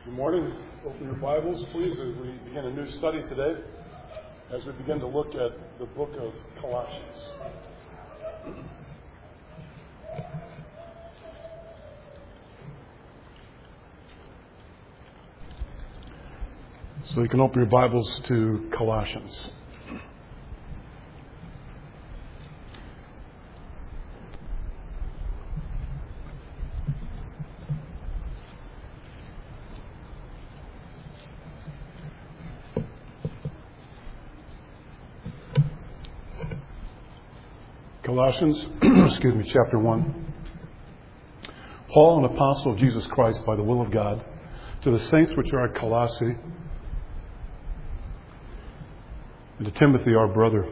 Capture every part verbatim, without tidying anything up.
Good morning. Open your Bibles, please, as we begin a new study today, as we begin to look at the book of Colossians. So you can open your Bibles to Colossians. Colossians, excuse me, chapter one. Paul, an apostle of Jesus Christ by the will of God, to the saints which are at Colossae, and to Timothy, our brother.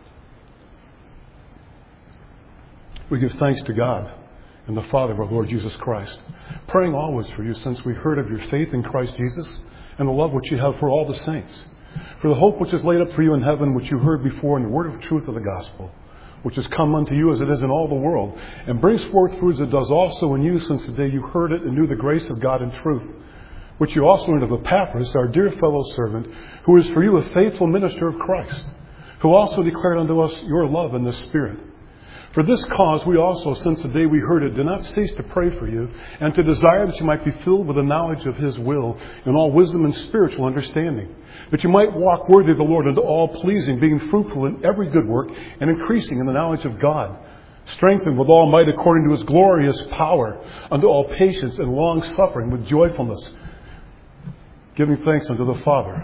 We give thanks to God and the Father of our Lord Jesus Christ, praying always for you, since we heard of your faith in Christ Jesus and the love which you have for all the saints, for the hope which is laid up for you in heaven, which you heard before in the word of truth of the gospel, which has come unto you as it is in all the world, and brings forth fruits it does also in you since the day you heard it and knew the grace of God in truth, which you also learned of Epaphras, our dear fellow servant, who is for you a faithful minister of Christ, who also declared unto us your love in the Spirit. For this cause we also, since the day we heard it, did not cease to pray for you, and to desire that you might be filled with the knowledge of His will, in all wisdom and spiritual understanding, that you might walk worthy of the Lord unto all pleasing, being fruitful in every good work, and increasing in the knowledge of God, strengthened with all might according to His glorious power, unto all patience and long suffering with joyfulness, giving thanks unto the Father,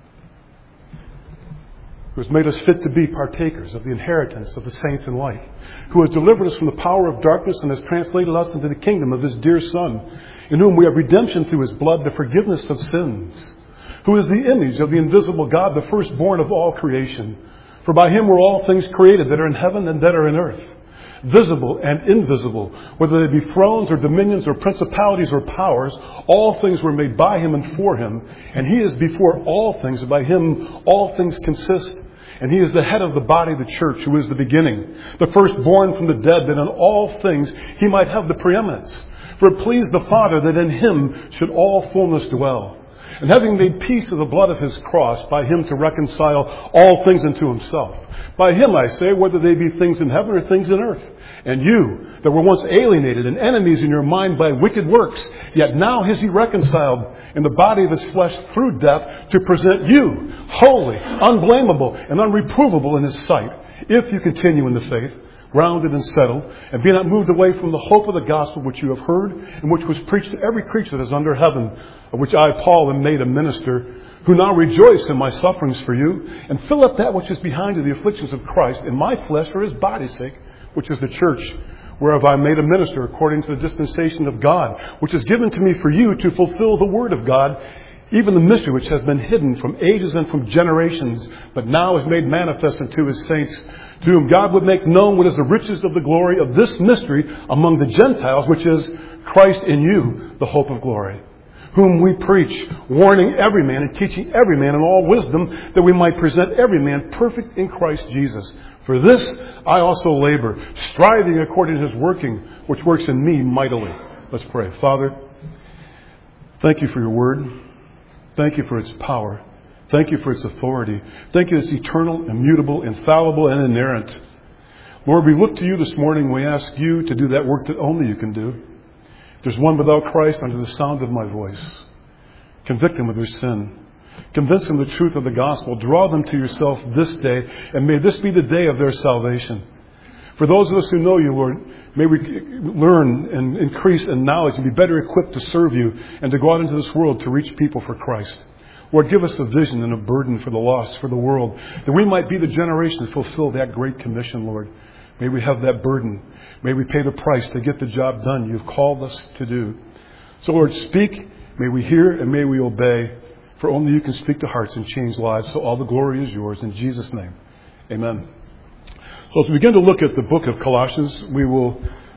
who has made us fit to be partakers of the inheritance of the saints in light, who has delivered us from the power of darkness and has translated us into the kingdom of His dear Son, in whom we have redemption through His blood, the forgiveness of sins, who is the image of the invisible God, the firstborn of all creation. For by Him were all things created that are in heaven and that are in earth, visible and invisible, whether they be thrones or dominions or principalities or powers. All things were made by Him and for Him, and He is before all things, and by Him all things consist. And He is the head of the body of the church, who is the beginning, the firstborn from the dead, that in all things He might have the preeminence. For it pleased the Father that in Him should all fullness dwell. And having made peace with the blood of His cross, by Him to reconcile all things unto Himself. By Him, I say, whether they be things in heaven or things in earth. And you, that were once alienated and enemies in your mind by wicked works, yet now has He reconciled in the body of His flesh through death, to present you holy, unblameable, and unreprovable in His sight, if you continue in the faith, grounded and settled, and be not moved away from the hope of the gospel which you have heard, and which was preached to every creature that is under heaven, of which I, Paul, am made a minister, who now rejoice in my sufferings for you, and fill up that which is behind you, the afflictions of Christ, in my flesh for His body's sake, which is the church, whereof I am made a minister according to the dispensation of God, which is given to me for you to fulfill the word of God, even the mystery which has been hidden from ages and from generations, but now is made manifest unto His saints, to whom God would make known what is the riches of the glory of this mystery among the Gentiles, which is Christ in you, the hope of glory, whom we preach, warning every man and teaching every man in all wisdom, that we might present every man perfect in Christ Jesus. For this I also labor, striving according to His working, which works in me mightily. Let's pray. Father, thank You for Your word. Thank You for its power. Thank You for its authority. Thank You that it's eternal, immutable, infallible, and inerrant. Lord, we look to You this morning. We ask You to do that work that only You can do. If there's one without Christ under the sound of my voice, convict them of their sin. Convince them of the truth of the gospel. Draw them to Yourself this day, and may this be the day of their salvation. For those of us who know You, Lord, may we learn and increase in knowledge and be better equipped to serve You and to go out into this world to reach people for Christ. Lord, give us a vision and a burden for the lost, for the world, that we might be the generation to fulfill that great commission, Lord. May we have that burden. May we pay the price to get the job done You've called us to do. So, Lord, speak. May we hear and may we obey. For only You can speak to hearts and change lives. So all the glory is Yours. In Jesus' name, amen. So as we begin to look at the book of Colossians, we will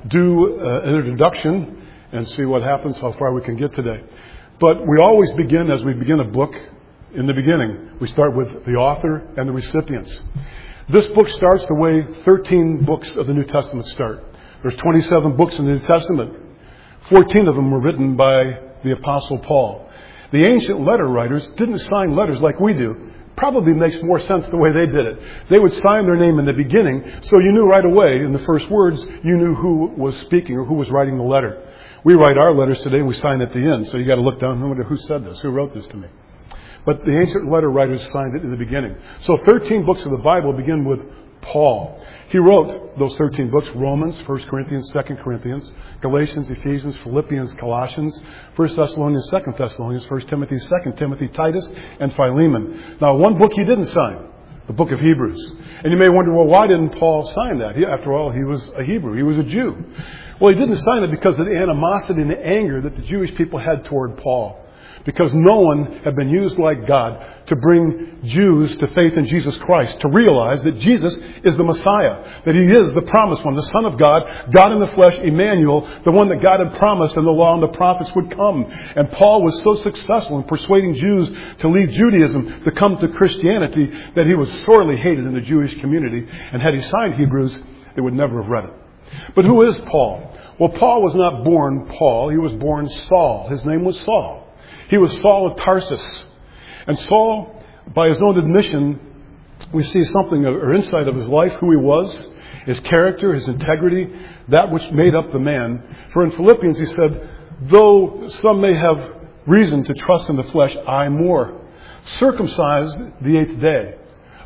do uh, an introduction and see what happens, how far we can get today. But we always begin, as we begin a book, in the beginning. We start with the author and the recipients. This book starts the way thirteen books of the New Testament start. There's twenty-seven books in the New Testament. fourteen of them were written by the Apostle Paul. The ancient letter writers didn't sign letters like we do. Probably makes more sense the way they did it. They would sign their name in the beginning, so you knew right away in the first words, you knew who was speaking or who was writing the letter. We write our letters today and we sign at the end, so you got to look down and wonder who said this, who wrote this to me. But the ancient letter writers signed it in the beginning. So thirteen books of the Bible begin with Paul. He wrote those thirteen books: Romans, First Corinthians, Second Corinthians, Galatians, Ephesians, Philippians, Colossians, First Thessalonians, Second Thessalonians, First Timothy, Second Timothy, Titus, and Philemon. Now, one book he didn't sign, the book of Hebrews. And you may wonder, well, why didn't Paul sign that? He, after all, he was a Hebrew. He was a Jew. Well, he didn't sign it because of the animosity and the anger that the Jewish people had toward Paul. Because no one had been used like God to bring Jews to faith in Jesus Christ, to realize that Jesus is the Messiah, that He is the promised one, the Son of God, God in the flesh, Emmanuel, the one that God had promised and the law and the prophets would come. And Paul was so successful in persuading Jews to leave Judaism to come to Christianity that he was sorely hated in the Jewish community. And had he signed Hebrews, they would never have read it. But who is Paul? Well, Paul was not born Paul. He was born Saul. His name was Saul. He was Saul of Tarsus. And Saul, by his own admission, we see something or insight of his life, who he was, his character, his integrity, that which made up the man. For in Philippians he said, though some may have reason to trust in the flesh, I more. Circumcised the eighth day,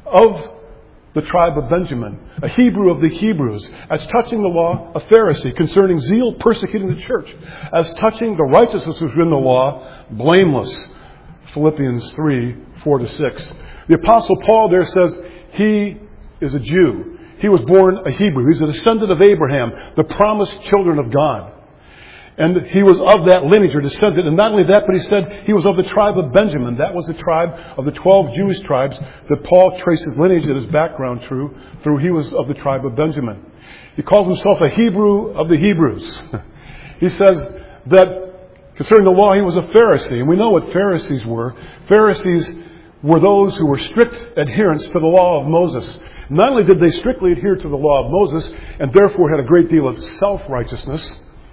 of the tribe of Benjamin, a Hebrew of the Hebrews, as touching the law, a Pharisee, concerning zeal, persecuting the church, as touching the righteousness which is in the law, blameless. Philippians three, four to six. The Apostle Paul there says he is a Jew. He was born a Hebrew. He's a descendant of Abraham, the promised children of God. And he was of that lineage or descendant. And not only that, but he said he was of the tribe of Benjamin. That was the tribe of the twelve Jewish tribes that Paul traced his lineage and his background through. Through he was of the tribe of Benjamin. He calls himself a Hebrew of the Hebrews. He says that concerning the law, he was a Pharisee. And we know what Pharisees were. Pharisees were those who were strict adherents to the law of Moses. Not only did they strictly adhere to the law of Moses and therefore had a great deal of self-righteousness,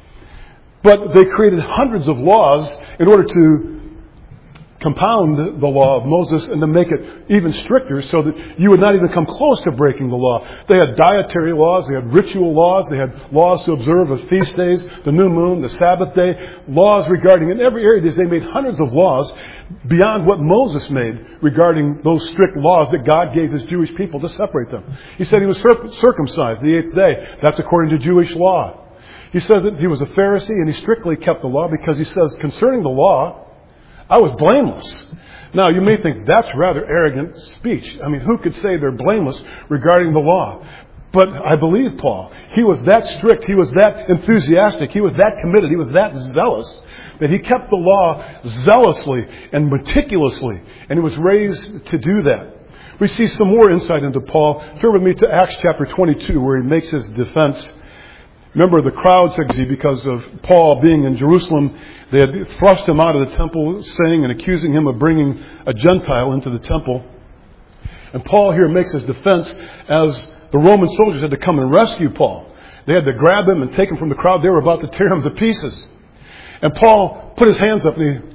but they created hundreds of laws in order to compound the law of Moses and to make it even stricter so that you would not even come close to breaking the law. They had dietary laws, they had ritual laws, they had laws to observe of feast days, the new moon, the Sabbath day, laws regarding, in every area they made hundreds of laws beyond what Moses made regarding those strict laws that God gave His Jewish people to separate them. He said he was circumcised the eighth day. That's according to Jewish law. He says that he was a Pharisee and he strictly kept the law because he says, concerning the law, I was blameless. Now, you may think that's rather arrogant speech. I mean, who could say they're blameless regarding the law? But I believe Paul. He was that strict. He was that enthusiastic. He was that committed. He was that zealous that he kept the law zealously and meticulously. And he was raised to do that. We see some more insight into Paul. Turn with me to Acts chapter twenty-two, where he makes his defense. Remember, the crowd said, because of Paul being in Jerusalem, they had thrust him out of the temple, saying and accusing him of bringing a Gentile into the temple. And Paul here makes his defense as the Roman soldiers had to come and rescue Paul. They had to grab him and take him from the crowd. They were about to tear him to pieces. And Paul put his hands up and he,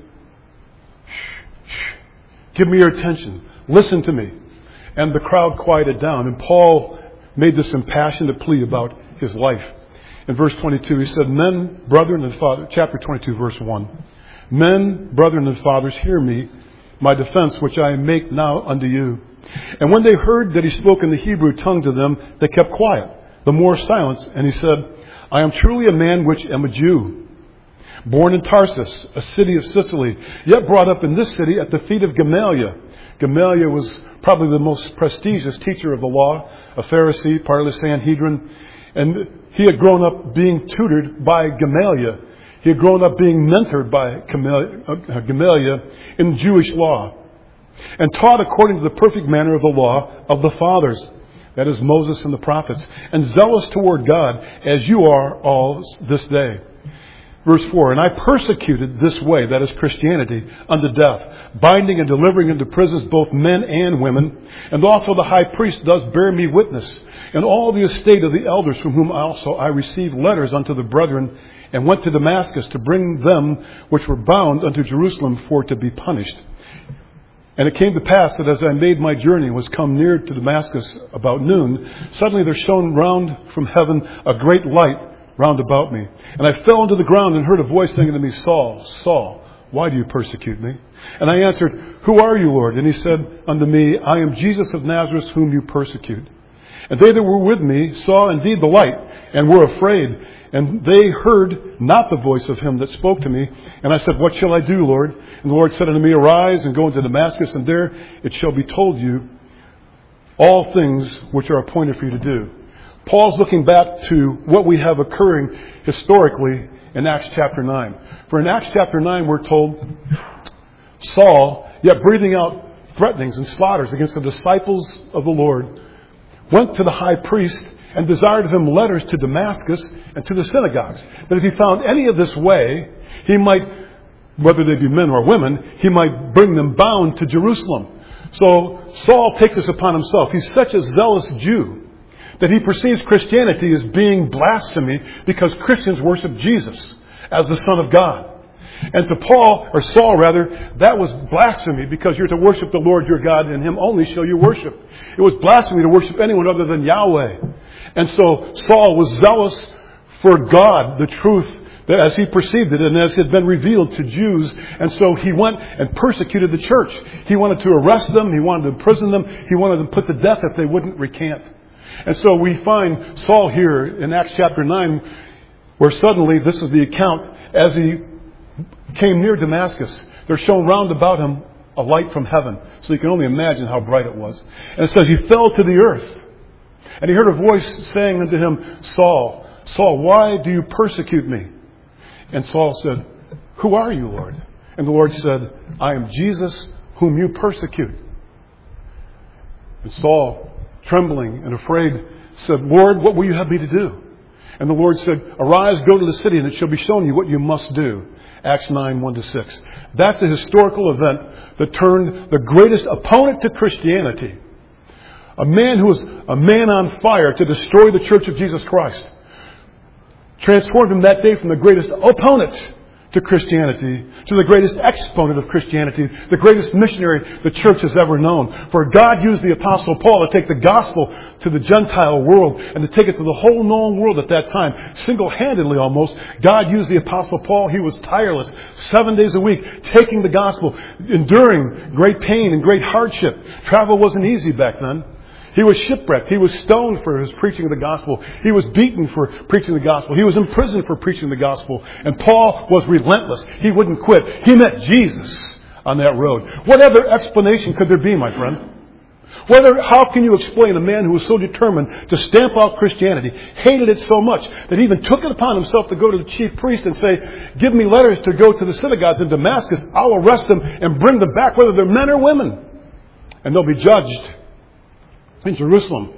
shh, shh, give me your attention. Listen to me. And the crowd quieted down. And Paul made this impassioned plea about his life. In verse twenty-two, he said, Men, brethren and fathers, chapter twenty-two, verse one. Men, brethren and fathers, hear me, my defense, which I make now unto you. And when they heard that he spoke in the Hebrew tongue to them, they kept quiet, the more silence. And he said, I am truly a man which am a Jew, born in Tarsus, a city of Sicily, yet brought up in this city at the feet of Gamaliel. Gamaliel was probably the most prestigious teacher of the law, a Pharisee, part of the Sanhedrin. And he had grown up being tutored by Gamaliel. He had grown up being mentored by Gamaliel in Jewish law. And taught according to the perfect manner of the law of the fathers. That is Moses and the prophets. And zealous toward God, as you are all this day. Verse four, And I persecuted this way, that is Christianity, unto death, binding and delivering into prisons both men and women. And also the high priest does bear me witness. And all the estate of the elders from whom also I received letters unto the brethren and went to Damascus to bring them which were bound unto Jerusalem for to be punished. And it came to pass that as I made my journey and was come near to Damascus about noon, suddenly there shone round from heaven a great light round about me. And I fell into the ground and heard a voice saying unto me, Saul, Saul, why do you persecute me? And I answered, Who are you, Lord? And he said unto me, I am Jesus of Nazareth, whom you persecute. And they that were with me saw indeed the light, and were afraid. And they heard not the voice of him that spoke to me. And I said, What shall I do, Lord? And the Lord said unto me, Arise and go into Damascus, and there it shall be told you all things which are appointed for you to do. Paul's looking back to what we have occurring historically in Acts chapter nine. For in Acts chapter nine we're told, Saul, yet breathing out threatenings and slaughters against the disciples of the Lord, went to the high priest and desired of him letters to Damascus and to the synagogues, that if he found any of this way, he might, whether they be men or women, he might bring them bound to Jerusalem. So Saul takes this upon himself. He's such a zealous Jew that he perceives Christianity as being blasphemy because Christians worship Jesus as the Son of God. And to Paul, or Saul rather, that was blasphemy because you're to worship the Lord your God, and Him only shall you worship. It was blasphemy to worship anyone other than Yahweh. And so Saul was zealous for God, the truth, that as he perceived it and as it had been revealed to Jews. And so he went and persecuted the church. He wanted to arrest them. He wanted to imprison them. He wanted them put to death if they wouldn't recant. And so we find Saul here in Acts chapter nine, where suddenly, this is the account, as he came near Damascus, there shone round about him a light from heaven. So you can only imagine how bright it was. And it says he fell to the earth. And he heard a voice saying unto him, Saul, Saul, why do you persecute me? And Saul said, Who are you, Lord? And the Lord said, I am Jesus whom you persecute. And Saul, trembling and afraid, said, Lord, what will you have me to do? And the Lord said, Arise, go to the city, and it shall be shown you what you must do. Acts nine, one to six. That's a historical event that turned the greatest opponent to Christianity, a man who was a man on fire to destroy the Church of Jesus Christ, transformed him that day from the greatest opponent to Christianity to the greatest exponent of Christianity, the greatest missionary the church has ever known. For God used the Apostle Paul to take the gospel to the Gentile world and to take it to the whole known world at that time. Single-handedly almost, God used the Apostle Paul. He was tireless, seven days a week, taking the gospel, enduring great pain and great hardship. Travel wasn't easy back then. He was shipwrecked. He was stoned for his preaching of the gospel. He was beaten for preaching the gospel. He was imprisoned for preaching the gospel. And Paul was relentless. He wouldn't quit. He met Jesus on that road. What other explanation could there be, my friend? Whether, how can you explain a man who was so determined to stamp out Christianity, hated it so much, that he even took it upon himself to go to the chief priest and say, give me letters to go to the synagogues in Damascus. I'll arrest them and bring them back, whether they're men or women. And they'll be judged in Jerusalem.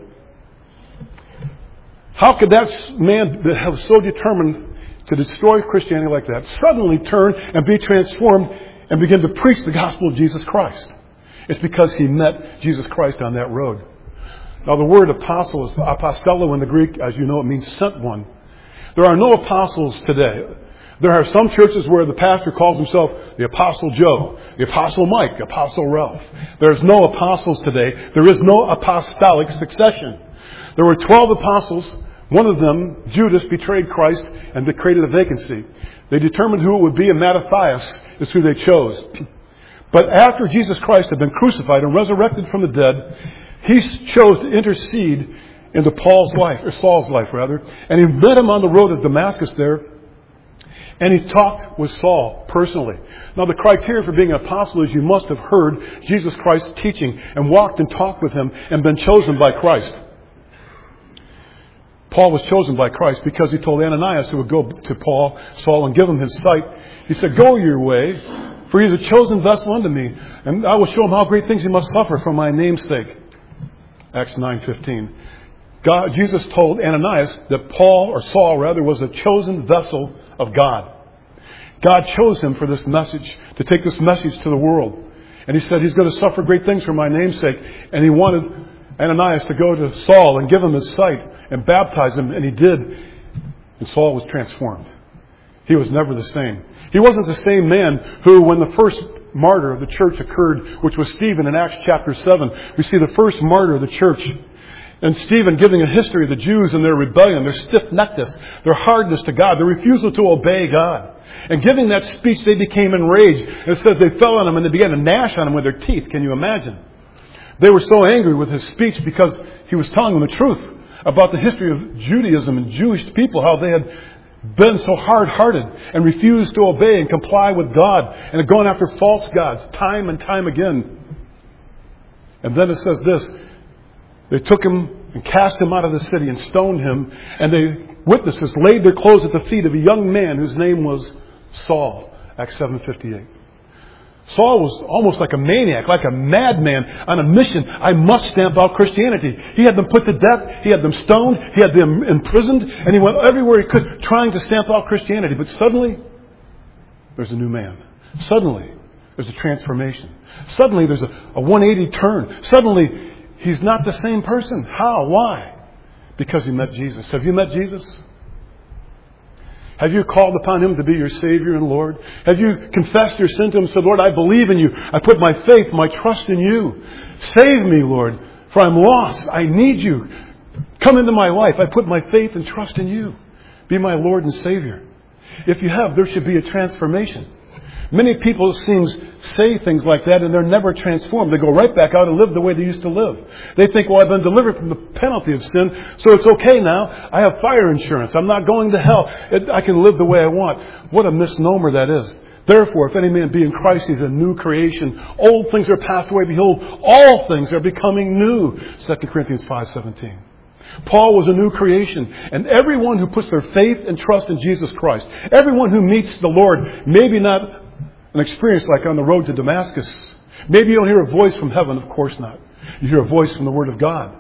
How could that man that have so determined to destroy Christianity like that suddenly turn and be transformed and begin to preach the gospel of Jesus Christ? It's because he met Jesus Christ on that road. Now the word apostle is apostello in the Greek. As you know, it means sent one. There are no apostles today. There are some churches where the pastor calls himself the Apostle Joe, the Apostle Mike, the Apostle Ralph. There's no apostles today. There is no apostolic succession. There were twelve apostles. One of them, Judas, betrayed Christ and they created a vacancy. They determined who it would be, and Mattathias is who they chose. But after Jesus Christ had been crucified and resurrected from the dead, he chose to intercede into Paul's life, or Saul's life rather, and he met him on the road of Damascus there. And he talked with Saul personally. Now the criteria for being an apostle is you must have heard Jesus Christ's teaching and walked and talked with him and been chosen by Christ. Paul was chosen by Christ because he told Ananias, who would go to Paul, Saul, and give him his sight. He said, Go your way, for he is a chosen vessel unto me, and I will show him how great things he must suffer for my name's sake. Acts nine fifteen. God, Jesus told Ananias that Paul, or Saul rather, was a chosen vessel of God. God chose him for this message, to take this message to the world. And he said he's going to suffer great things for my name's sake. And he wanted Ananias to go to Saul and give him his sight and baptize him. And he did. And Saul was transformed. He was never the same. He wasn't the same man who, when the first martyr of the church occurred, which was Stephen in Acts chapter seven, we see the first martyr of the church. And Stephen giving a history of the Jews and their rebellion, their stiff-neckedness, their hardness to God, their refusal to obey God. And giving that speech, they became enraged. And it says they fell on him and they began to gnash on him with their teeth. Can you imagine? They were so angry with his speech because he was telling them the truth about the history of Judaism and Jewish people, how they had been so hard-hearted and refused to obey and comply with God and had gone after false gods time and time again. And then it says this, they took him and cast him out of the city and stoned him, and they, witnesses, laid their clothes at the feet of a young man whose name was Saul, Acts seven fifty-eight. Saul was almost like a maniac, like a madman on a mission. I must stamp out Christianity. He had them put to death. He had them stoned. He had them imprisoned. And he went everywhere he could trying to stamp out Christianity. But suddenly, there's a new man. Suddenly, there's a transformation. Suddenly, there's a, a one eighty turn. Suddenly, he's not the same person. How? Why? Because he met Jesus. Have you met Jesus? Have you called upon Him to be your Savior and Lord? Have you confessed your sin to Him and said, Lord, I believe in You. I put my faith, my trust in You. Save me, Lord, for I'm lost. I need You. Come into my life. I put my faith and trust in You. Be my Lord and Savior. If you have, there should be a transformation. Many people, it seems, say things like that and they're never transformed. They go right back out and live the way they used to live. They think, well, I've been delivered from the penalty of sin, so it's okay now. I have fire insurance. I'm not going to hell. I can live the way I want. What a misnomer that is. Therefore, if any man be in Christ, he's a new creation. Old things are passed away. Behold, all things are becoming new. Second Corinthians five seventeen. Paul was a new creation, and everyone who puts their faith and trust in Jesus Christ, everyone who meets the Lord, maybe not an experience like on the road to Damascus. Maybe you don't hear a voice from heaven. Of course not. You hear a voice from the Word of God.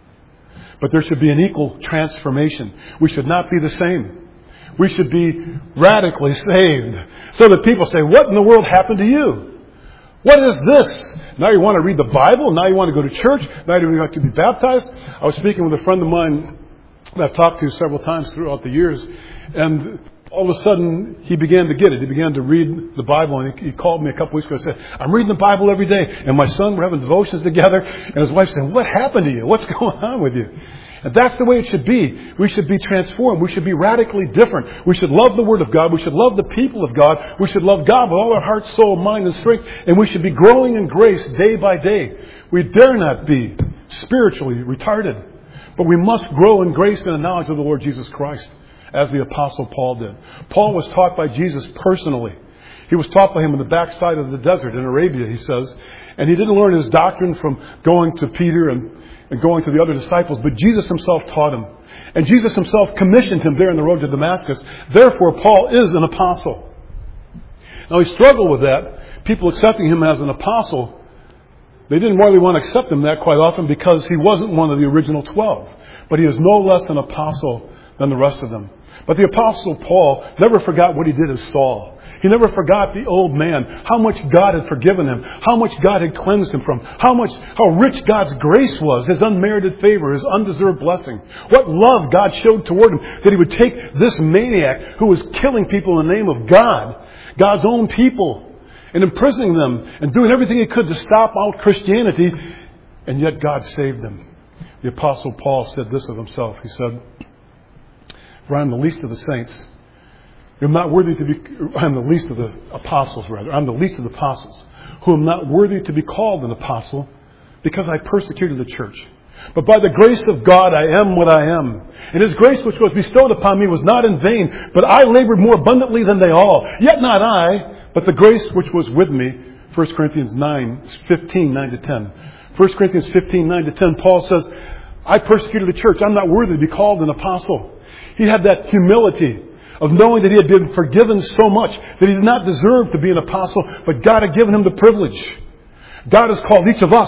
But there should be an equal transformation. We should not be the same. We should be radically saved. So that people say, what in the world happened to you? What is this? Now you want to read the Bible? Now you want to go to church? Now you want to be baptized? I was speaking with a friend of mine that I've talked to several times throughout the years. And all of a sudden, he began to get it. He began to read the Bible, and he called me a couple weeks ago and said, I'm reading the Bible every day. And my son, we're having devotions together. And his wife said, what happened to you? What's going on with you? And that's the way it should be. We should be transformed. We should be radically different. We should love the Word of God. We should love the people of God. We should love God with all our heart, soul, mind, and strength. And we should be growing in grace day by day. We dare not be spiritually retarded. But we must grow in grace and the knowledge of the Lord Jesus Christ, as the Apostle Paul did. Paul was taught by Jesus personally. He was taught by Him in the backside of the desert in Arabia, he says. And he didn't learn his doctrine from going to Peter and, and going to the other disciples, but Jesus Himself taught him. And Jesus Himself commissioned him there on the road to Damascus. Therefore, Paul is an apostle. Now, he struggled with that. People accepting him as an apostle, they didn't really want to accept him that quite often because he wasn't one of the original twelve. But he is no less an apostle than the rest of them. But the Apostle Paul never forgot what he did as Saul. He never forgot the old man, how much God had forgiven him, how much God had cleansed him from, how much, how rich God's grace was, His unmerited favor, His undeserved blessing. What love God showed toward him, that He would take this maniac who was killing people in the name of God, God's own people, and imprisoning them and doing everything He could to stop out Christianity, and yet God saved them. The Apostle Paul said this of himself. He said, for I am the least of the saints. I'm not worthy to be, I am the least of the apostles, rather. I'm the least of the apostles, who am not worthy to be called an apostle, because I persecuted the church. But by the grace of God, I am what I am. And His grace which was bestowed upon me was not in vain, but I labored more abundantly than they all. Yet not I, but the grace which was with me. First Corinthians nine, fifteen, nine to ten. First Corinthians fifteen, nine to ten, Paul says, I persecuted the church. I'm not worthy to be called an apostle. He had that humility of knowing that he had been forgiven so much that he did not deserve to be an apostle, but God had given him the privilege. God has called each of us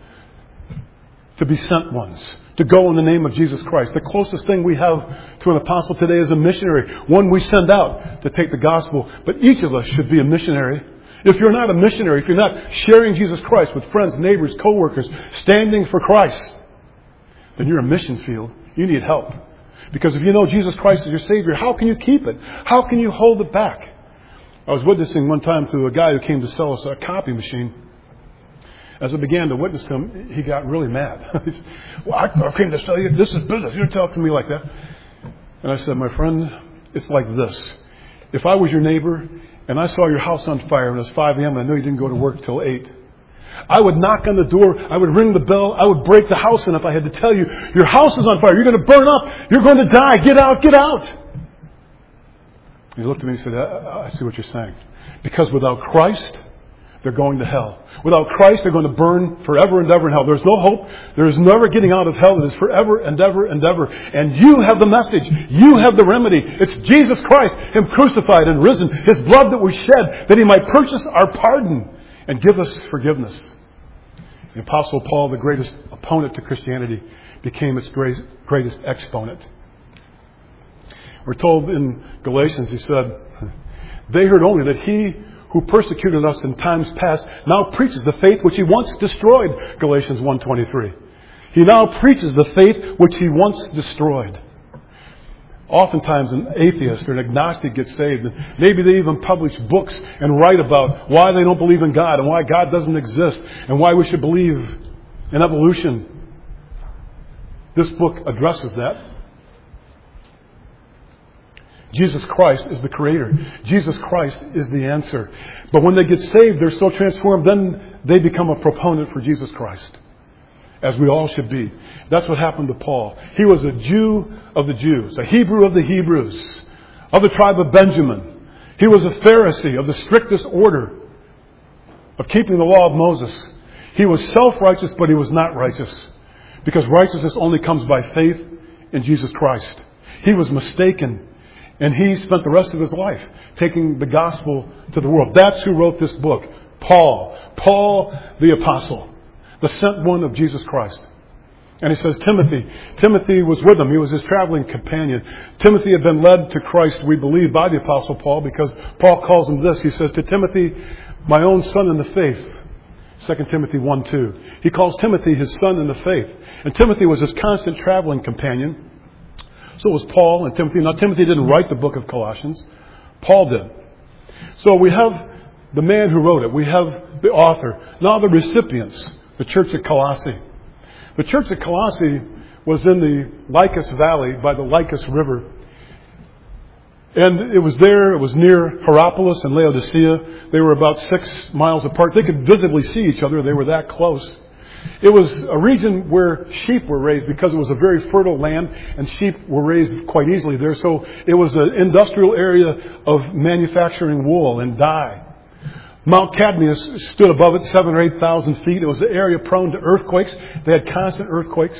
to be sent ones, to go in the name of Jesus Christ. The closest thing we have to an apostle today is a missionary, one we send out to take the gospel. But each of us should be a missionary. If you're not a missionary, if you're not sharing Jesus Christ with friends, neighbors, co-workers, standing for Christ, then you're a mission field. You need help. Because if you know Jesus Christ is your Savior, how can you keep it? How can you hold it back? I was witnessing one time to a guy who came to sell us a copy machine. As I began to witness to him, he got really mad. He said, well, I came to sell you. This is business. You're talking to me like that. And I said, my friend, it's like this. If I was your neighbor and I saw your house on fire and it was five a.m. and I know you didn't go to work till eight, I would knock on the door, I would ring the bell, I would break the house in if I had to tell you, your house is on fire, you're going to burn up, you're going to die, get out, get out. He looked at me and said, I, I see what you're saying. Because without Christ, they're going to hell. Without Christ, they're going to burn forever and ever in hell. There's no hope. There is never getting out of hell. It is forever and ever and ever. And you have the message. You have the remedy. It's Jesus Christ, Him crucified and risen. His blood that was shed that He might purchase our pardon and give us forgiveness. The Apostle Paul, the greatest opponent to Christianity, became its greatest exponent. We're told in Galatians, he said, they heard only that He who persecuted us in times past now preaches the faith which He once destroyed. Galatians one twenty-three. He now preaches the faith which He once destroyed. Oftentimes an atheist or an agnostic gets saved. And maybe they even publish books and write about why they don't believe in God and why God doesn't exist and why we should believe in evolution. This book addresses that. Jesus Christ is the Creator. Jesus Christ is the answer. But when they get saved, they're so transformed, then they become a proponent for Jesus Christ. As we all should be. That's what happened to Paul. He was a Jew of the Jews, a Hebrew of the Hebrews, of the tribe of Benjamin. He was a Pharisee of the strictest order of keeping the law of Moses. He was self-righteous, but he was not righteous. Because righteousness only comes by faith in Jesus Christ. He was mistaken. And he spent the rest of his life taking the gospel to the world. That's who wrote this book. Paul. Paul the Apostle. The sent one of Jesus Christ. And he says Timothy. Timothy was with him. He was his traveling companion. Timothy had been led to Christ, we believe, by the Apostle Paul, because Paul calls him this. He says to Timothy, my own son in the faith. Second Timothy one two. He calls Timothy his son in the faith. And Timothy was his constant traveling companion. So was Paul and Timothy. Now, Timothy didn't write the book of Colossians. Paul did. So we have the man who wrote it. We have the author. Now the recipients, the church at Colossae. The church at Colossae was in the Lycus Valley by the Lycus River. And it was there, it was near Hierapolis and Laodicea. They were about six miles apart. They could visibly see each other. They were that close. It was a region where sheep were raised because it was a very fertile land and sheep were raised quite easily there. So it was an industrial area of manufacturing wool and dye. Mount Cadmus stood above it, seven or eight thousand feet. It was an area prone to earthquakes. They had constant earthquakes.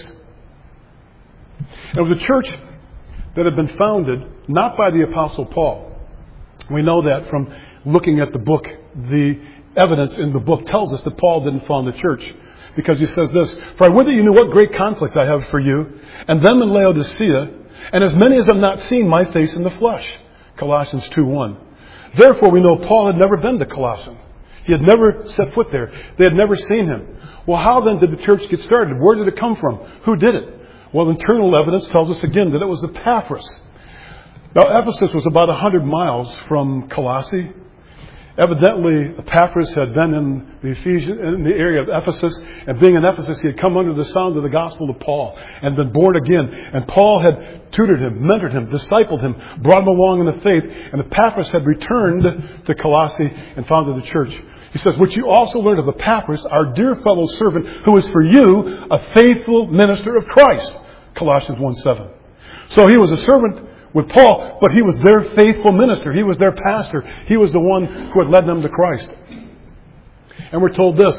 It was a church that had been founded not by the Apostle Paul. We know that from looking at the book. The evidence in the book tells us that Paul didn't found the church. Because he says this, for I would that you knew what great conflict I have for you, and them in Laodicea, and as many as have not seen my face in the flesh. Colossians two one. Therefore we know Paul had never been to Colossae. He had never set foot there. They had never seen him. Well, how then did the church get started? Where did it come from? Who did it? Well, internal evidence tells us again that it was Epaphras. Now, Ephesus was about one hundred miles from Colossae. Evidently, Epaphras had been in the Ephesian, in the area of Ephesus, and being in Ephesus, he had come under the sound of the gospel of Paul and been born again. And Paul had tutored him, mentored him, discipled him, brought him along in the faith. And Epaphras had returned to Colossae and founded the church. He says, which you also learned of Epaphras, our dear fellow servant, who is for you a faithful minister of Christ. Colossians one seven. So he was a servant with Paul, but he was their faithful minister. He was their pastor. He was the one who had led them to Christ. And we're told this.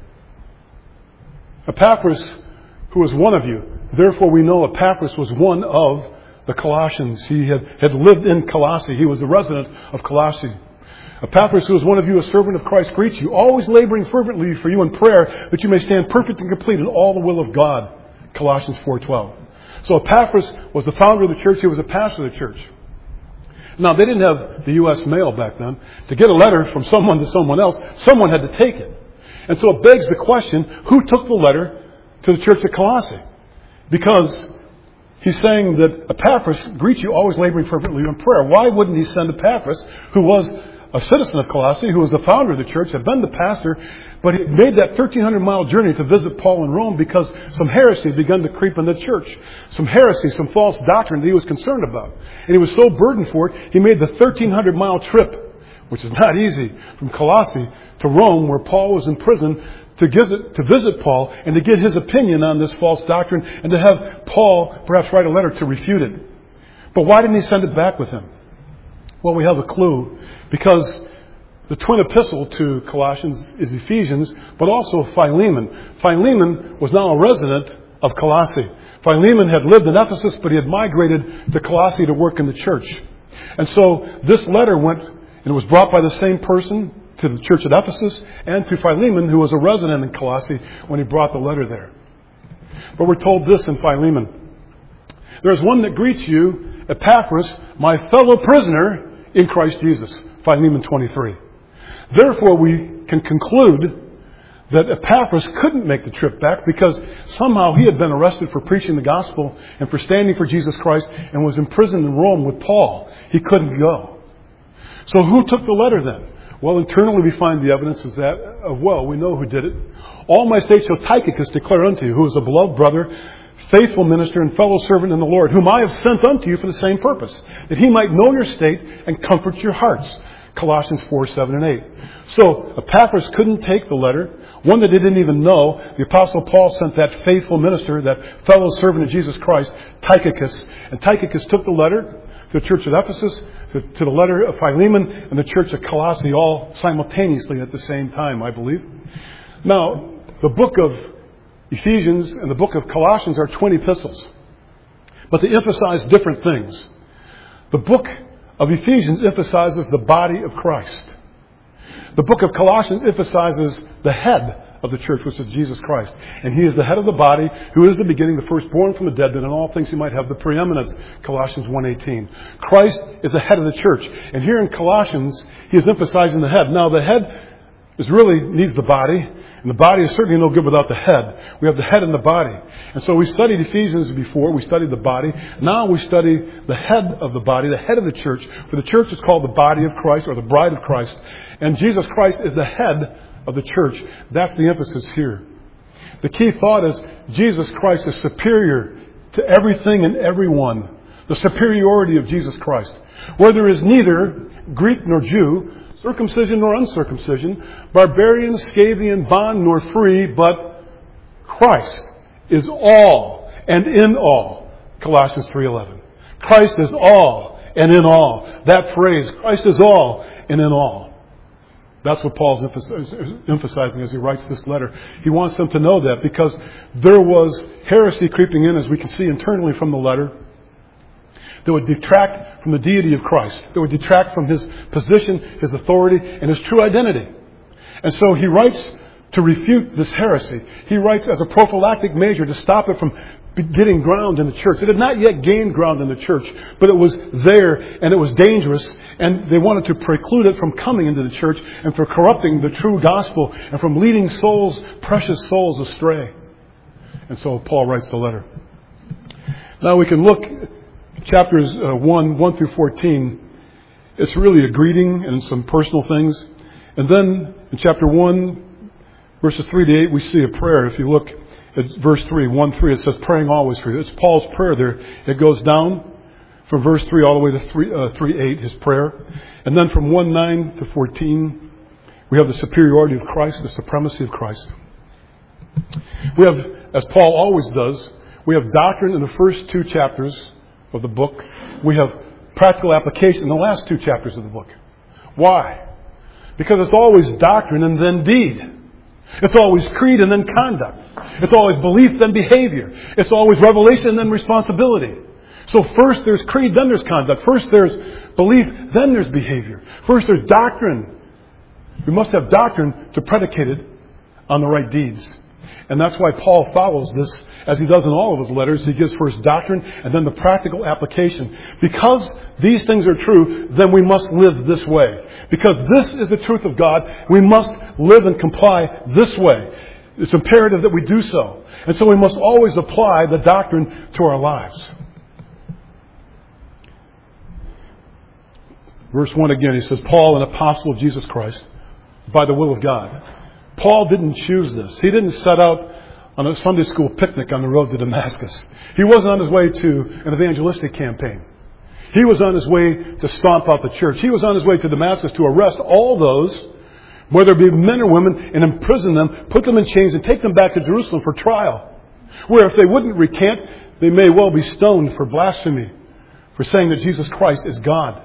Epaphras, who was one of you. Therefore we know Epaphras was one of the Colossians. He had, had lived in Colossae. He was a resident of Colossae. Epaphras, who is one of you, a servant of Christ, greets you, always laboring fervently for you in prayer, that you may stand perfect and complete in all the will of God. Colossians four twelve. So Epaphras was the founder of the church. He was a pastor of the church. Now, they didn't have the U S mail back then. To get a letter from someone to someone else, someone had to take it. And so it begs the question, who took the letter to the church at Colossae? Because He's saying that Epaphras greets you always laboring fervently in prayer. Why wouldn't he send Epaphras, who was a citizen of Colossae, who was the founder of the church, had been the pastor, but he made that thirteen hundred mile journey to visit Paul in Rome because some heresy had begun to creep in the church. Some heresy, some false doctrine that he was concerned about. And he was so burdened for it, he made the thirteen hundred mile trip, which is not easy, from Colossae to Rome, where Paul was in prison, to visit, to visit Paul and to get his opinion on this false doctrine and to have Paul perhaps write a letter to refute it. But why didn't he send it back with him? Well, we have a clue. Because the twin epistle to Colossians is Ephesians, but also Philemon. Philemon was now a resident of Colossae. Philemon had lived in Ephesus, but he had migrated to Colossae to work in the church. And so this letter went, and it was brought by the same person to the church at Ephesus and to Philemon, who was a resident in Colossae when he brought the letter there. But we're told this in Philemon. There's one that greets you, Epaphras, my fellow prisoner in Christ Jesus. Philemon twenty-three. Therefore, we can conclude that Epaphras couldn't make the trip back because somehow he had been arrested for preaching the gospel and for standing for Jesus Christ and was imprisoned in Rome with Paul. He couldn't go. So who took the letter then? Well, internally we find the evidence is that, uh, well, we know who did it. All my state shall Tychicus declare unto you, who is a beloved brother, faithful minister and fellow servant in the Lord, whom I have sent unto you for the same purpose, that he might know your state and comfort your hearts. Colossians four, seven, and eight. So Epaphras couldn't take the letter. One that they didn't even know. The Apostle Paul sent that faithful minister, that fellow servant of Jesus Christ, Tychicus. And Tychicus took the letter to the church at Ephesus, to, to the letter of Philemon, and the church at Colossae, all simultaneously at the same time, I believe. Now, the book of Ephesians and the book of Colossians are twin epistles, but they emphasize different things. The book of Ephesians emphasizes the body of Christ. The book of Colossians emphasizes the head of the church, which is Jesus Christ. And he is the head of the body, who is the beginning, the firstborn from the dead, that in all things he might have the preeminence. Colossians one eighteen. Christ is the head of the church. And here in Colossians, he is emphasizing the head. Now, the head is really needs the body. And the body is certainly no good without the head. We have the head and the body. And so we studied Ephesians before. We studied the body. Now we study the head of the body, the head of the church. For the church is called the body of Christ, or the bride of Christ. And Jesus Christ is the head of the church. That's the emphasis here. The key thought is Jesus Christ is superior to everything and everyone. The superiority of Jesus Christ. Where there is neither Greek nor Jew, circumcision nor uncircumcision, barbarian, Scythian, bond nor free, but Christ is all and in all. Colossians three eleven. Christ is all and in all. That phrase, Christ is all and in all. That's what Paul's emphasizing as he writes this letter. He wants them to know that because there was heresy creeping in, as we can see internally from the letter, that would detract from the deity of Christ, that would detract from his position, his authority, and his true identity. And so he writes to refute this heresy. He writes as a prophylactic measure to stop it from getting ground in the church. It had not yet gained ground in the church, but it was there and it was dangerous, and they wanted to preclude it from coming into the church and from corrupting the true gospel and from leading souls, precious souls, astray. And so Paul writes the letter. Now we can look at chapters uh, one, one through fourteen. It's really a greeting and some personal things. And then in chapter one, verses three to eight, we see a prayer. If you look at verse three, one, three, it says, praying always for you. It's Paul's prayer there. It goes down from verse three all the way to three, uh, three eight, his prayer. And then from one, nine to fourteen, we have the superiority of Christ, the supremacy of Christ. We have, as Paul always does, we have doctrine in the first two chapters of the book. We have practical application in the last two chapters of the book. Why? Because it's always doctrine and then deed. It's always creed and then conduct. It's always belief, then behavior. It's always revelation and then responsibility. So first there's creed, then there's conduct. First there's belief, then there's behavior. First there's doctrine. We must have doctrine to predicate it on the right deeds. And that's why Paul follows this, as he does in all of his letters. He gives first doctrine and then the practical application. Because these things are true, then we must live this way. Because this is the truth of God, we must live and comply this way. It's imperative that we do so. And so we must always apply the doctrine to our lives. Verse one again, he says, Paul, an apostle of Jesus Christ, by the will of God. Paul didn't choose this. He didn't set out on a Sunday school picnic on the road to Damascus. He wasn't on his way to an evangelistic campaign. He was on his way to stomp out the church. He was on his way to Damascus to arrest all those, whether it be men or women, and imprison them, put them in chains, and take them back to Jerusalem for trial. Where if they wouldn't recant, they may well be stoned for blasphemy, for saying that Jesus Christ is God.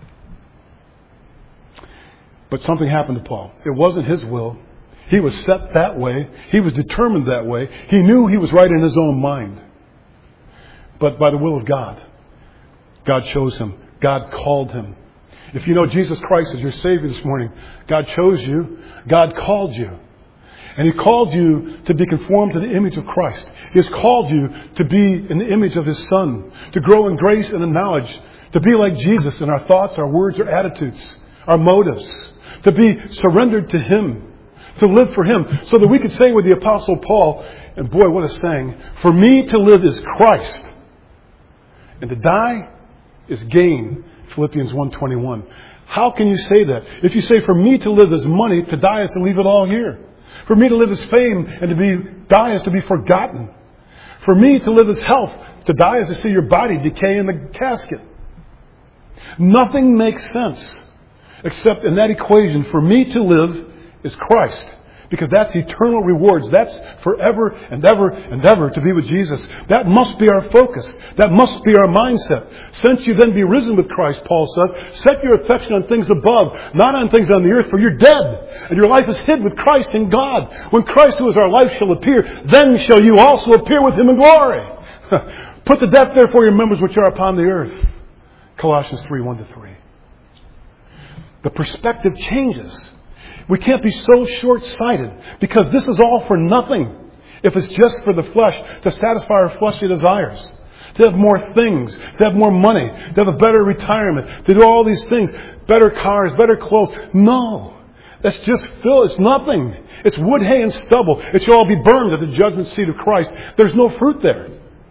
But something happened to Paul. It wasn't his will. He was set that way. He was determined that way. He knew he was right in his own mind. But by the will of God, God chose him. God called him. If you know Jesus Christ as your Savior this morning, God chose you. God called you. And He called you to be conformed to the image of Christ. He has called you to be in the image of His Son, to grow in grace and in knowledge, to be like Jesus in our thoughts, our words, our attitudes, our motives, to be surrendered to Him, to live for Him, so that we could say with the Apostle Paul, and boy, what a saying, for me to live is Christ, and to die is gain, Philippians one twenty-one. How can you say that? If you say, for me to live is money, to die is to leave it all here. For me to live is fame, and to be die is to be forgotten. For me to live is health, to die is to see your body decay in the casket. Nothing makes sense except in that equation, for me to live is Christ. Because that's eternal rewards. That's forever and ever and ever to be with Jesus. That must be our focus. That must be our mindset. Since you then be risen with Christ, Paul says, set your affection on things above, not on things on the earth, for you're dead. And your life is hid with Christ in God. When Christ, who is our life, shall appear, then shall you also appear with Him in glory. Put to death, therefore, your members which are upon the earth. Colossians three, one to three. The perspective changes. We can't be so short-sighted because this is all for nothing if it's just for the flesh, to satisfy our fleshly desires, to have more things, to have more money, to have a better retirement, to do all these things, better cars, better clothes. No. That's just fill. It's nothing. It's wood, hay, and stubble. It shall all be burned at the judgment seat of Christ. There's no fruit there.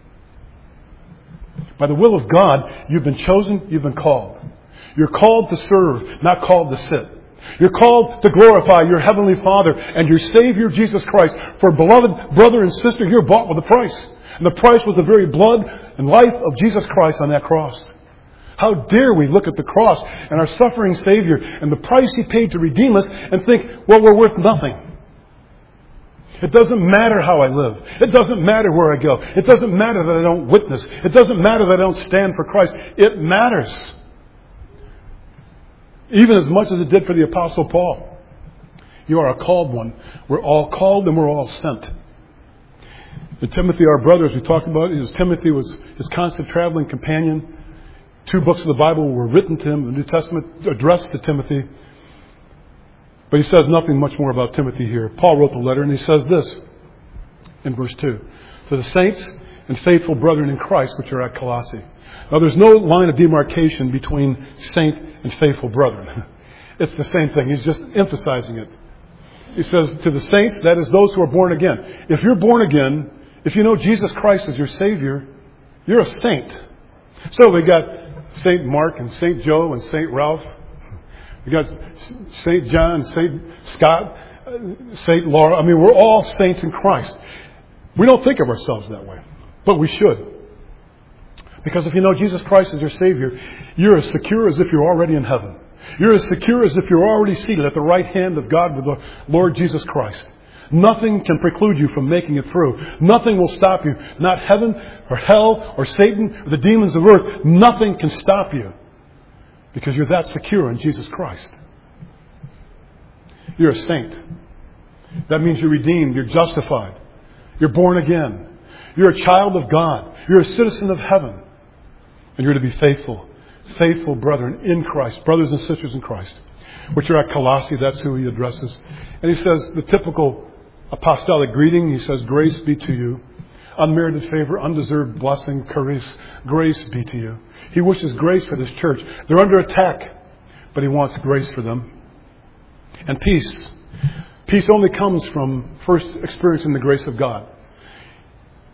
By the will of God, you've been chosen, you've been called. You're called to serve, not called to sit. You're called to glorify your Heavenly Father and your Savior, Jesus Christ. For beloved brother and sister, you're bought with a price. And the price was the very blood and life of Jesus Christ on that cross. How dare we look at the cross and our suffering Savior and the price He paid to redeem us and think, well, we're worth nothing. It doesn't matter how I live. It doesn't matter where I go. It doesn't matter that I don't witness. It doesn't matter that I don't stand for Christ. It matters. Even as much as it did for the Apostle Paul. You are a called one. We're all called and we're all sent. And Timothy, our brother, as we talked about, his, Timothy was his constant traveling companion. Two books of the Bible were written to him, the New Testament addressed to Timothy. But he says nothing much more about Timothy here. Paul wrote the letter and he says this in verse two. To the saints and faithful brethren in Christ which are at Colossae. Now there's no line of demarcation between saint and faithful brethren. It's the same thing. He's just emphasizing it. He says to the saints, that is those who are born again. If you're born again, if you know Jesus Christ as your Savior, you're a saint. So we got Saint Mark and Saint Joe and Saint Ralph. We got Saint John, Saint Scott, Saint Laura. I mean, we're all saints in Christ. We don't think of ourselves that way, but we should. Because if you know Jesus Christ as your Savior, you're as secure as if you're already in heaven. You're as secure as if you're already seated at the right hand of God with the Lord Jesus Christ. Nothing can preclude you from making it through. Nothing will stop you. Not heaven or hell or Satan or the demons of earth. Nothing can stop you. Because you're that secure in Jesus Christ. You're a saint. That means you're redeemed. You're justified. You're born again. You're a child of God. You're a citizen of heaven. And you're to be faithful. Faithful brethren in Christ. Brothers and sisters in Christ. Which are at Colossae. That's who he addresses. And he says the typical apostolic greeting. He says, grace be to you. Unmerited favor, undeserved blessing, charis. Grace be to you. He wishes grace for this church. They're under attack. But he wants grace for them. And peace. Peace only comes from first experiencing the grace of God.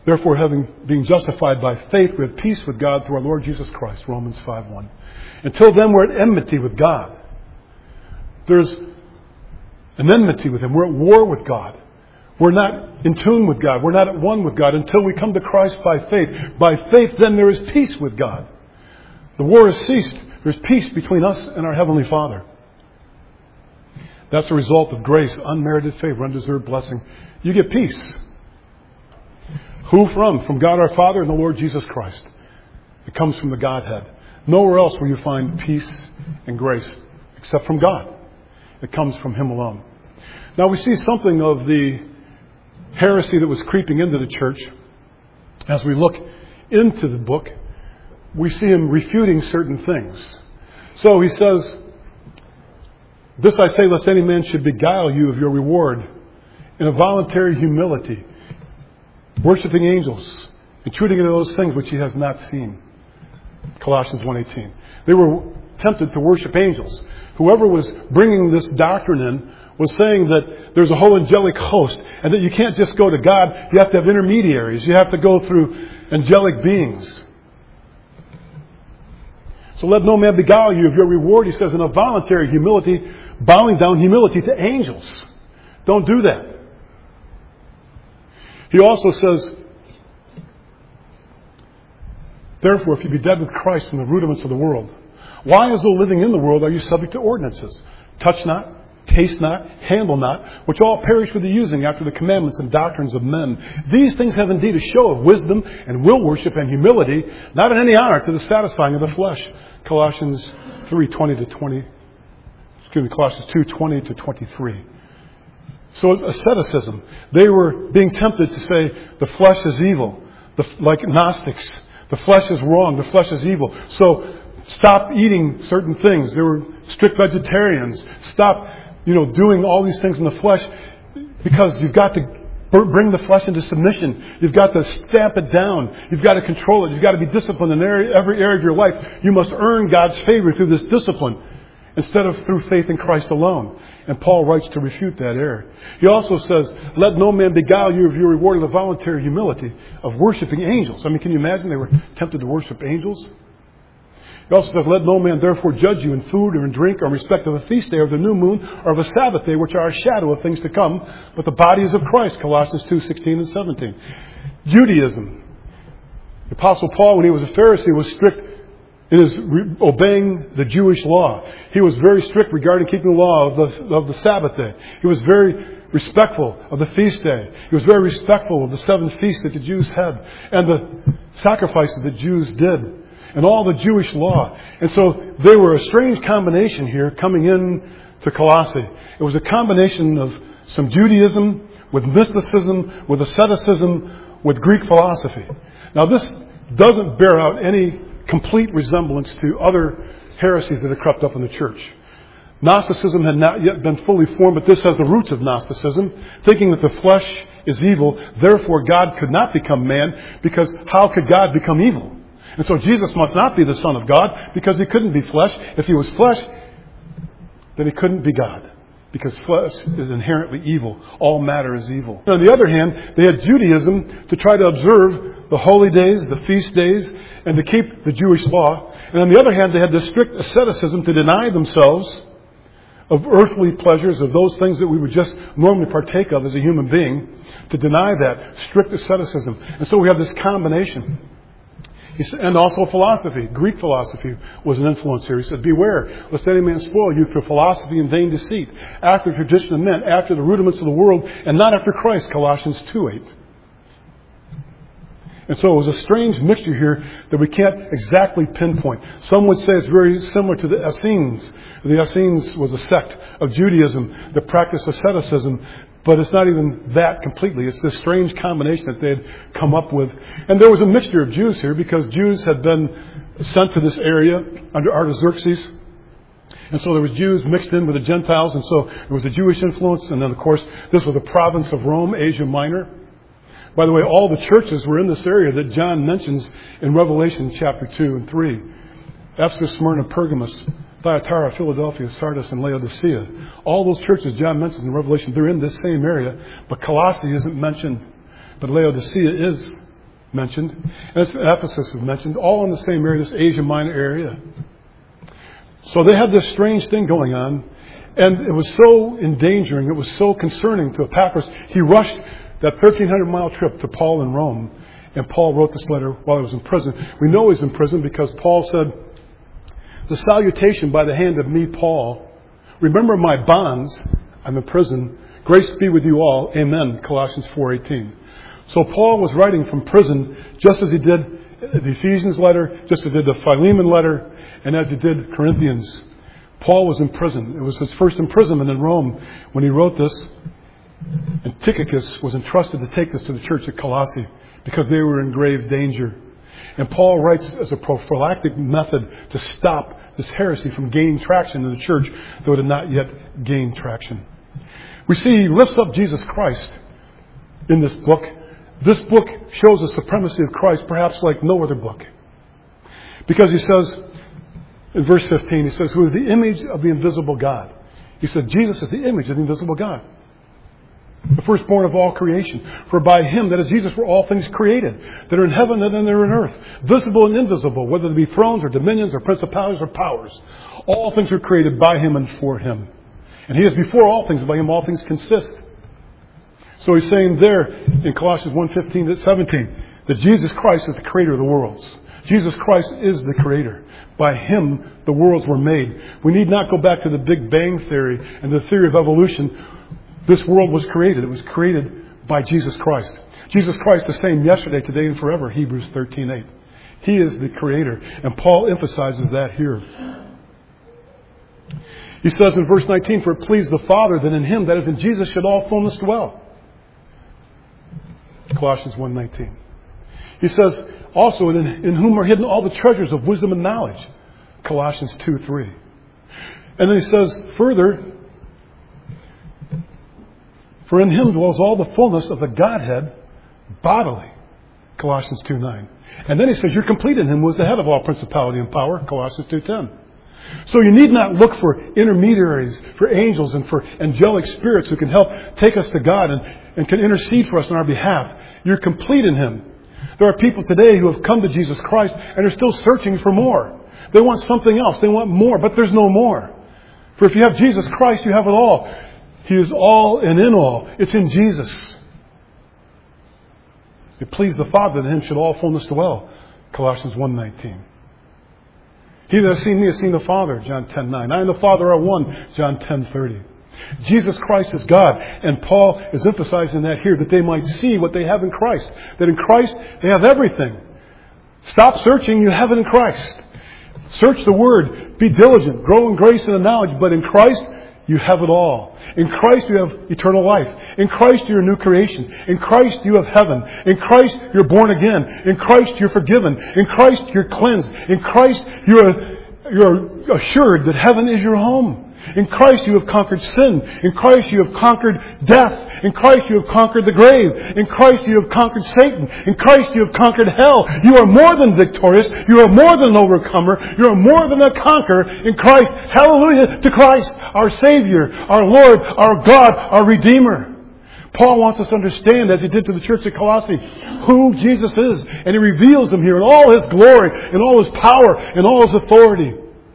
Therefore, having been justified by faith, we have peace with God through our Lord Jesus Christ, Romans five one. Until then, we're at enmity with God. There's an enmity with Him. We're at war with God. We're not in tune with God. We're not at one with God until we come to Christ by faith. By faith, then there is peace with God. The war has ceased. There's peace between us and our Heavenly Father. That's a result of grace, unmerited favor, undeserved blessing. You get peace. Who from? From God our Father and the Lord Jesus Christ. It comes from the Godhead. Nowhere else will you find peace and grace except from God. It comes from Him alone. Now we see something of the heresy that was creeping into the church. As we look into the book, we see him refuting certain things. So he says, "This I say, lest any man should beguile you of your reward in a voluntary humility, worshiping angels, intruding into those things which he has not seen." Colossians one eighteen. They were tempted to worship angels. Whoever was bringing this doctrine in was saying that there's a whole angelic host and that you can't just go to God. You have to have intermediaries. You have to go through angelic beings. So let no man beguile you of your reward, he says, in a voluntary humility, bowing down humility to angels. Don't do that. He also says, therefore, if you be dead with Christ from the rudiments of the world, why, as though living in the world, are you subject to ordinances? Touch not, taste not, handle not, which all perish with the using after the commandments and doctrines of men. These things have indeed a show of wisdom and will worship and humility, not in any honor to the satisfying of the flesh. Colossians three twenty to twenty. Excuse me, Colossians two twenty to twenty-three. So it's asceticism. They were being tempted to say the flesh is evil, the, like Gnostics. The flesh is wrong. The flesh is evil. So stop eating certain things. They were strict vegetarians. Stop, you know, doing all these things in the flesh because you've got to bring the flesh into submission. You've got to stamp it down. You've got to control it. You've got to be disciplined in every area of your life. You must earn God's favor through this discipline instead of through faith in Christ alone. And Paul writes to refute that error. He also says, let no man beguile you of your reward in the voluntary humility of worshiping angels. I mean, can you imagine they were tempted to worship angels? He also says, let no man therefore judge you in food or in drink or in respect of a feast day or the new moon or of a Sabbath day, which are a shadow of things to come, but the body is of Christ. Colossians two sixteen and seventeen. Judaism. The Apostle Paul, when he was a Pharisee, was strict in his re- obeying the Jewish law. He was very strict regarding keeping the law of the, of the Sabbath day. He was very respectful of the feast day. He was very respectful of the seven feasts that the Jews had and the sacrifices that Jews did. And all the Jewish law. And so they were a strange combination here coming in to Colossae. It was a combination of some Judaism with mysticism, with asceticism, with Greek philosophy. Now this doesn't bear out any complete resemblance to other heresies that have crept up in the church. Gnosticism had not yet been fully formed, but this has the roots of Gnosticism, thinking that the flesh is evil, therefore God could not become man, because how could God become evil? And so Jesus must not be the Son of God because he couldn't be flesh. If he was flesh, then he couldn't be God because flesh is inherently evil. All matter is evil. On the other hand, they had Judaism to try to observe the holy days, the feast days, and to keep the Jewish law. And on the other hand, they had this strict asceticism to deny themselves of earthly pleasures, of those things that we would just normally partake of as a human being, to deny that strict asceticism. And so we have this combination. And also philosophy. Greek philosophy was an influence here. He said, beware, lest any man spoil you through philosophy and vain deceit, after the tradition of men, after the rudiments of the world, and not after Christ, Colossians two eight. And so it was a strange mixture here that we can't exactly pinpoint. Some would say it's very similar to the Essenes. The Essenes was a sect of Judaism that practiced asceticism. But it's not even that completely. It's this strange combination that they had come up with. And there was a mixture of Jews here because Jews had been sent to this area under Artaxerxes. And so there was Jews mixed in with the Gentiles. And so there was a Jewish influence. And then, of course, this was a province of Rome, Asia Minor. By the way, all the churches were in this area that John mentions in Revelation chapter two and three. Ephesus, Smyrna, Pergamos, Thyatira, Philadelphia, Sardis, and Laodicea. All those churches John mentions in Revelation, they're in this same area, but Colossae isn't mentioned. But Laodicea is. mentioned. And Ephesus is mentioned, all in the same area, this Asia Minor area. So they had this strange thing going on. And it was so endangering, it was so concerning to Epaphras. He rushed that thirteen hundred mile trip to Paul in Rome. And Paul wrote this letter while he was in prison. We know he's in prison because Paul said, the salutation by the hand of me, Paul. Remember my bonds. I'm in prison. Grace be with you all. Amen. Colossians four eighteen. So Paul was writing from prison just as he did the Ephesians letter, just as he did the Philemon letter, and as he did Corinthians. Paul was in prison. It was his first imprisonment in Rome when he wrote this. And Tychicus was entrusted to take this to the church at Colossae because they were in grave danger. And Paul writes as a prophylactic method to stop this heresy from gaining traction in the church, though it had not yet gained traction. We see he lifts up Jesus Christ in this book. This book shows the supremacy of Christ perhaps like no other book. Because he says, in verse fifteen, he says, who is the image of the invisible God. He said, Jesus is the image of the invisible God. The firstborn of all creation. For by him, that is Jesus, were all things created, that are in heaven and that are in earth, visible and invisible, whether they be thrones or dominions or principalities or powers. All things were created by him and for him. And he is before all things, and by him all things consist. So he's saying there in Colossians one fifteen to seventeen that Jesus Christ is the creator of the worlds. Jesus Christ is the creator. By him the worlds were made. We need not go back to the Big Bang theory and the theory of evolution. This world was created. It was created by Jesus Christ. Jesus Christ the same yesterday, today, and forever. Hebrews thirteen eight. He is the creator. And Paul emphasizes that here. He says in verse nineteen, for it pleased the Father that in him, that is in Jesus, should all fullness dwell. Colossians one nineteen. He says also, in, in whom are hidden all the treasures of wisdom and knowledge. Colossians two three. And then he says further, for in him dwells all the fullness of the Godhead bodily. Colossians two nine. And then he says, you're complete in him, who is the head of all principality and power. Colossians two ten. So you need not look for intermediaries, for angels and for angelic spirits who can help take us to God and, and can intercede for us on our behalf. You're complete in him. There are people today who have come to Jesus Christ and are still searching for more. They want something else. They want more, but there's no more. For if you have Jesus Christ, you have it all. He is all and in all. It's in Jesus. It pleased the Father that in him should all fullness dwell. Colossians one nineteen. He that has seen me has seen the Father. John ten nine. I and the Father are one. John ten thirty. Jesus Christ is God. And Paul is emphasizing that here, that they might see what they have in Christ. That in Christ they have everything. Stop searching. You have it in Christ. Search the Word. Be diligent. Grow in grace and in knowledge. But in Christ, you have it all. In Christ you have eternal life. In Christ you're a new creation. In Christ you have heaven. In Christ you're born again. In Christ you're forgiven. In Christ you're cleansed. In Christ you're, you're assured that heaven is your home. In Christ you have conquered sin. In Christ you have conquered death. In Christ you have conquered the grave. In Christ you have conquered Satan. In Christ you have conquered hell. You are more than victorious. You are more than an overcomer. You are more than a conqueror in Christ. Hallelujah to Christ, our Savior, our Lord, our God, our Redeemer. Paul wants us to understand, as he did to the church at Colossae, who Jesus is. And he reveals him here in all his glory, in all his power, in all his authority.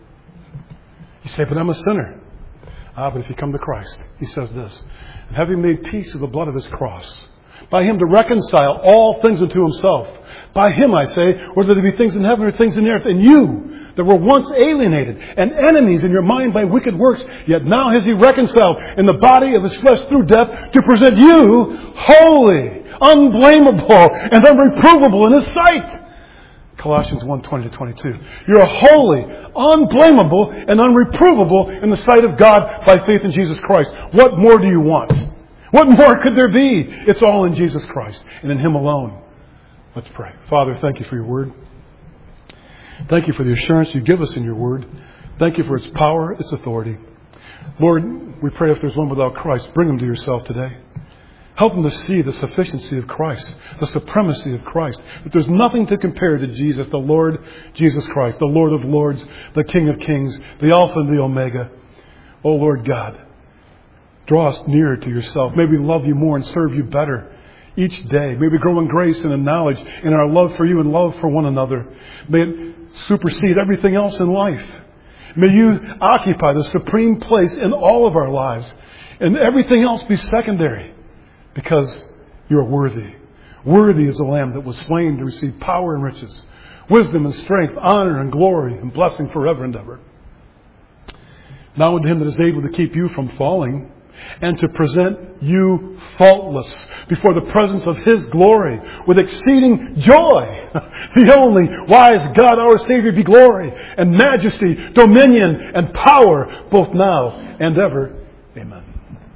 You say, but I'm a sinner. Ah, but if you come to Christ, he says this, and having made peace with the blood of his cross, by him to reconcile all things unto himself. By him, I say, whether there be things in heaven or things in the earth, and you that were once alienated and enemies in your mind by wicked works, yet now has he reconciled in the body of his flesh through death to present you holy, unblameable, and unreprovable in his sight. Colossians one twenty to twenty-two. You're holy, unblameable, and unreprovable in the sight of God by faith in Jesus Christ. What more do you want? What more could there be? It's all in Jesus Christ and in him alone. Let's pray. Father, thank you for your word. Thank you for the assurance you give us in your word. Thank you for its power, its authority. Lord, we pray if there's one without Christ, bring them to yourself today. Help them to see the sufficiency of Christ, the supremacy of Christ. That there's nothing to compare to Jesus, the Lord Jesus Christ, the Lord of Lords, the King of Kings, the Alpha and the Omega. Oh Lord God, draw us nearer to yourself. May we love you more and serve you better. each day. May we grow in grace and in knowledge, in our love for you and love for one another. May it supersede everything else in life. May you occupy the supreme place in all of our lives, and everything else be secondary, because you are worthy. Worthy is the Lamb that was slain to receive power and riches, wisdom and strength, honor and glory, and blessing forever and ever. Now unto him that is able to keep you from falling, and to present you faultless before the presence of his glory with exceeding joy. The only wise God, our Savior, be glory and majesty, dominion and power, both now and ever. Amen.